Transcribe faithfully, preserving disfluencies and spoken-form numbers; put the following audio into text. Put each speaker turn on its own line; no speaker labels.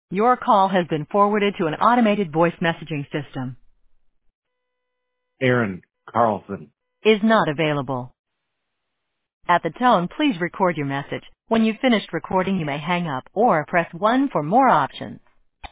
Your call has been forwarded to an automated voice messaging system.
Aaron Carlson.
Is not available. At the tone, please record your message. When you've finished recording, you may hang up or press one for more options.